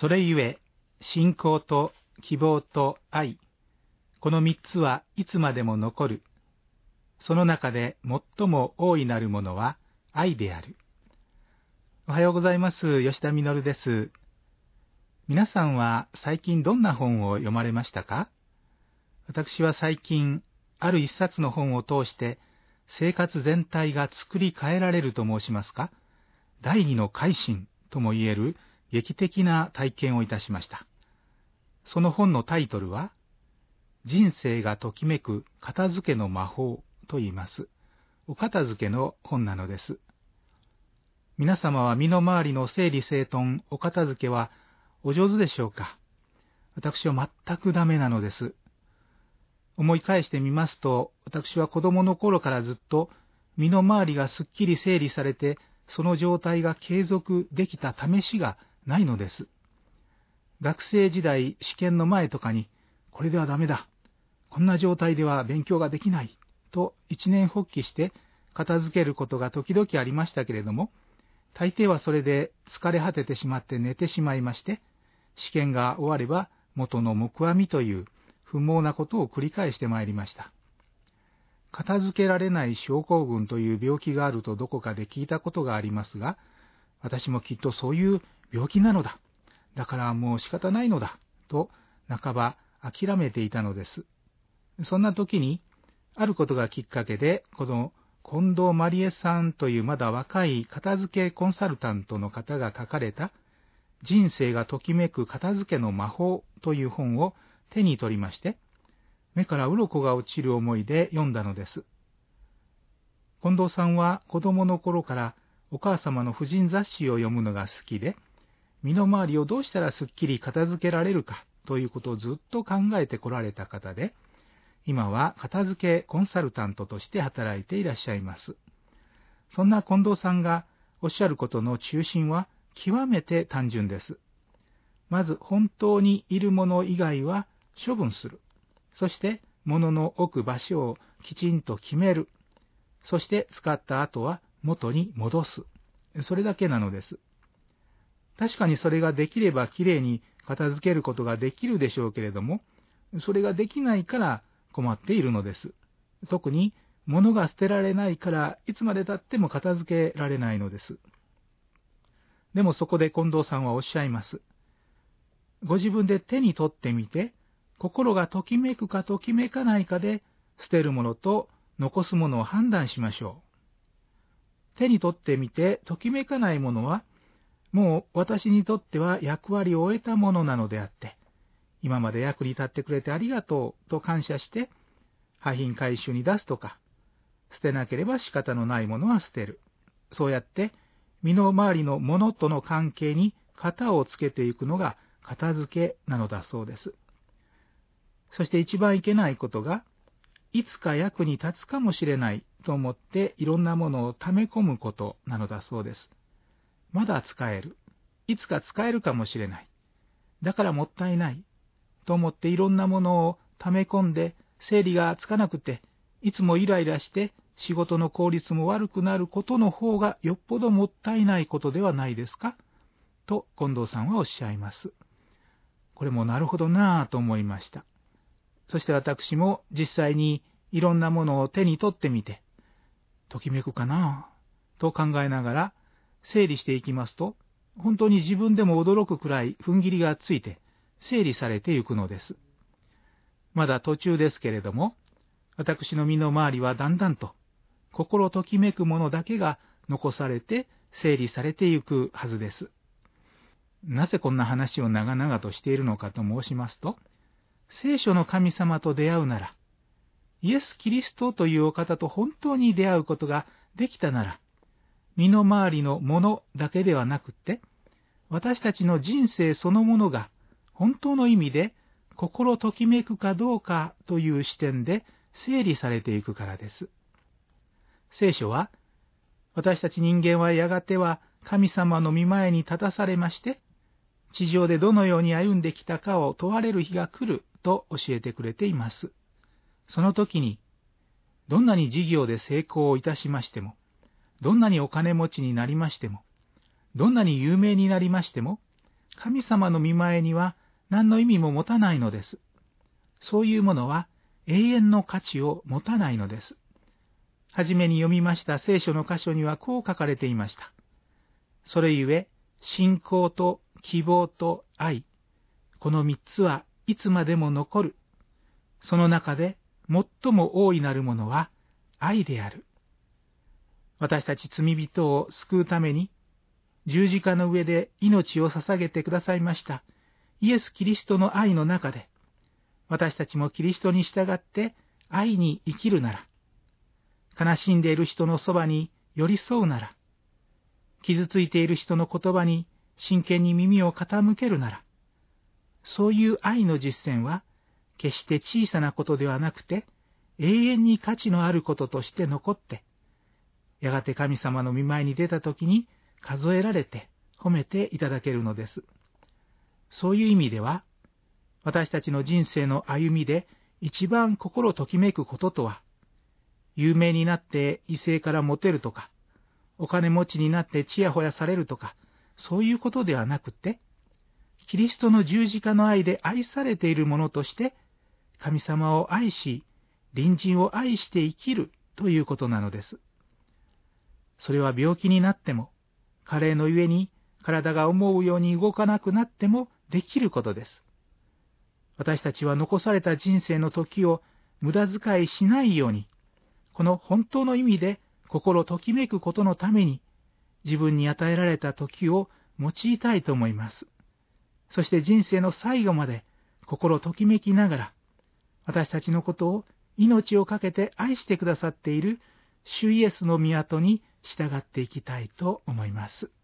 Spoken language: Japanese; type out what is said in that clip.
それゆえ、信仰と希望と愛、この三つはいつまでも残る。その中で最も大いなるものは愛である。おはようございます。吉田実です。皆さんは最近どんな本を読まれましたか？私は最近、ある一冊の本を通して生活全体が作り変えられると申しますか、第二の改心とも言える劇的な体験をいたしました。その本のタイトルは、人生がときめく片付けの魔法と言います。お片付けの本なのです。皆様は身の回りの整理整頓、お片付けはお上手でしょうか？私は全くダメなのです。思い返してみますと、私は子供の頃からずっと身の回りがすっきり整理されて、その状態が継続できた試しがないのです。学生時代、試験の前とかに、これではダメだ、こんな状態では勉強ができない、と一念発起して片付けることが時々ありましたけれども、大抵はそれで疲れ果ててしまって寝てしまいまして、試験が終われば元の木阿弥という不毛なことを繰り返してまいりました。片付けられない症候群という病気があるとどこかで聞いたことがありますが、私もきっとそういう病気なのだ。だからもう仕方ないのだ。と半ば諦めていたのです。そんな時に、あることがきっかけで、この近藤まりえさんというまだ若い片付けコンサルタントの方が書かれた、人生がときめく片付けの魔法という本を手に取りまして、目から鱗が落ちる思いで読んだのです。近藤さんは子供の頃からお母様の婦人雑誌を読むのが好きで、身の回りをどうしたらすっきり片付けられるかということをずっと考えてこられた方で、今は片付けコンサルタントとして働いていらっしゃいます。そんな近藤さんがおっしゃることの中心は極めて単純です。まず本当にいるもの以外は処分する。そして物の置く場所をきちんと決める。そして使った後は元に戻す。それだけなのです。確かにそれができればきれいに片付けることができるでしょうけれども、それができないから困っているのです。特に物が捨てられないからいつまで経っても片付けられないのです。でもそこで近藤さんはおっしゃいます。ご自分で手に取ってみて、心がときめくかときめかないかで捨てるものと残すものを判断しましょう。手に取ってみてときめかないものは、もう私にとっては役割を終えたものなのであって、今まで役に立ってくれてありがとうと感謝して、廃品回収に出すとか、捨てなければ仕方のないものは捨てる。そうやって身の回りのものとの関係に型をつけていくのが片付けなのだそうです。そして一番いけないことが、いつか役に立つかもしれないと思っていろんなものを溜め込むことなのだそうです。まだ使える。いつか使えるかもしれない。だからもったいない。と思っていろんなものを溜め込んで整理がつかなくて、いつもイライラして仕事の効率も悪くなることの方がよっぽどもったいないことではないですか？と近藤さんはおっしゃいます。これもなるほどなぁと思いました。そして私も実際にいろんなものを手に取ってみて、ときめくかなぁと考えながら整理していきますと、本当に自分でも驚くくらい踏ん切りがついて整理されていくのです。まだ途中ですけれども、私の身の回りはだんだんと心ときめくものだけが残されて整理されていくはずです。なぜこんな話を長々としているのかと申しますと、聖書の神様と出会うなら、イエス・キリストというお方と本当に出会うことができたなら、身の回りのものだけではなくって、私たちの人生そのものが本当の意味で心ときめくかどうかという視点で整理されていくからです。聖書は、私たち人間はやがては神様の御前に立たされまして、地上でどのように歩んできたかを問われる日が来ると教えてくれています。その時に、どんなに事業で成功をいたしましても、どんなにお金持ちになりましても、どんなに有名になりましても、 神様の御前には何の意味も持たないのです。そういうものは永遠の価値を持たないのです。はじめに読みました聖書の箇所にはこう書かれていました。それゆえ、信仰と希望と愛、この三つはいつまでも残る。その中で最も大いなるものは愛である。私たち罪人を救うために、十字架の上で命を捧げてくださいましたイエス・キリストの愛の中で、私たちもキリストに従って愛に生きるなら、悲しんでいる人のそばに寄り添うなら、傷ついている人の言葉に真剣に耳を傾けるなら、そういう愛の実践は、決して小さなことではなくて、永遠に価値のあることとして残って、やがて神様の御前に出たときに数えられて褒めていただけるのです。そういう意味では、私たちの人生の歩みで一番心ときめくこととは、有名になって異性からモテるとか、お金持ちになってちやほやされるとか、そういうことではなくて、キリストの十字架の愛で愛されているものとして、神様を愛し、隣人を愛して生きるということなのです。それは病気になっても、加齢のゆえに体が思うように動かなくなってもできることです。私たちは残された人生の時を無駄遣いしないように、この本当の意味で心ときめくことのために、自分に与えられた時を用いたいと思います。そして人生の最後まで心ときめきながら、私たちのことを命を懸けて愛してくださっている主イエスの御後に従っていきたいと思います。